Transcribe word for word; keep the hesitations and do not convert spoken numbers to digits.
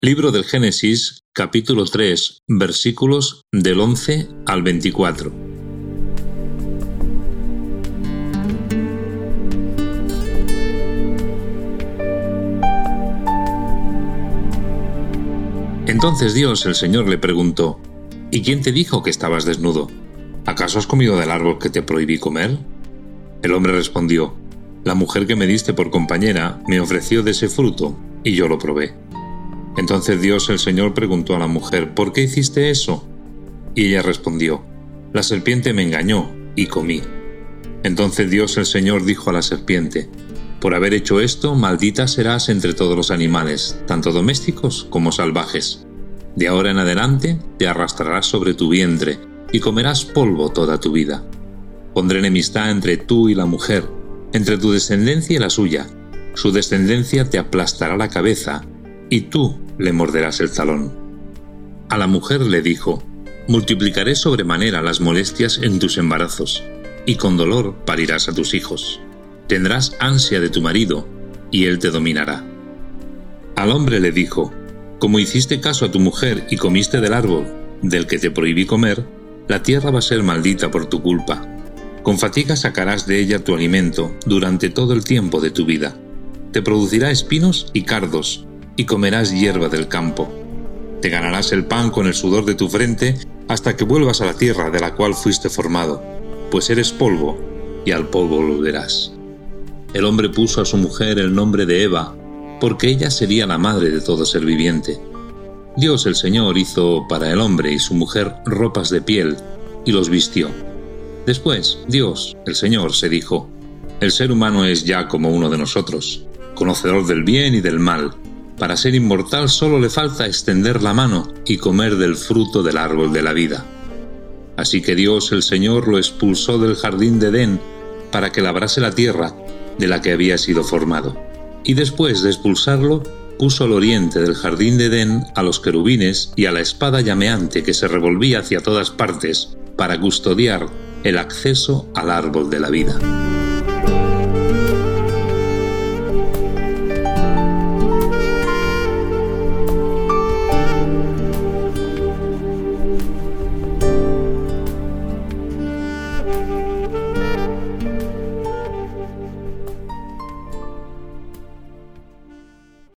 Libro del Génesis, capítulo tres, versículos del once al veinticuatro. Entonces Dios, el Señor, le preguntó: ¿Y quién te dijo que estabas desnudo? ¿Acaso has comido del árbol que te prohibí comer? El hombre respondió: La mujer que me diste por compañera me ofreció de ese fruto, y yo lo probé. Entonces Dios, el Señor, preguntó a la mujer: ¿Por qué hiciste eso? Y ella respondió: La serpiente me engañó, y comí. Entonces Dios, el Señor, dijo a la serpiente: Por haber hecho esto, maldita serás entre todos los animales, tanto domésticos como salvajes. De ahora en adelante te arrastrarás sobre tu vientre, y comerás polvo toda tu vida. Pondré enemistad entre tú y la mujer, entre tu descendencia y la suya. Su descendencia te aplastará la cabeza, y tú le morderás el talón. A la mujer le dijo: Multiplicaré sobremanera las molestias en tus embarazos, y con dolor parirás a tus hijos. Tendrás ansia de tu marido, y él te dominará. Al hombre le dijo: Como hiciste caso a tu mujer y comiste del árbol del que te prohibí comer, la tierra va a ser maldita por tu culpa. Con fatiga sacarás de ella tu alimento durante todo el tiempo de tu vida. Te producirá espinos y cardos, y comerás hierba del campo. Te ganarás el pan con el sudor de tu frente hasta que vuelvas a la tierra de la cual fuiste formado, pues eres polvo, y al polvo volverás. El hombre puso a su mujer el nombre de Eva, porque ella sería la madre de todo ser viviente. Dios el Señor hizo para el hombre y su mujer ropas de piel, y los vistió. Después, Dios, el Señor, se dijo: El ser humano es ya como uno de nosotros, conocedor del bien y del mal. Para ser inmortal solo le falta extender la mano y comer del fruto del árbol de la vida. Así que Dios, el Señor, lo expulsó del jardín de Edén para que labrase la tierra de la que había sido formado. Y después de expulsarlo, puso al oriente del jardín de Edén a los querubines y a la espada llameante que se revolvía hacia todas partes para custodiar el acceso al árbol de la vida.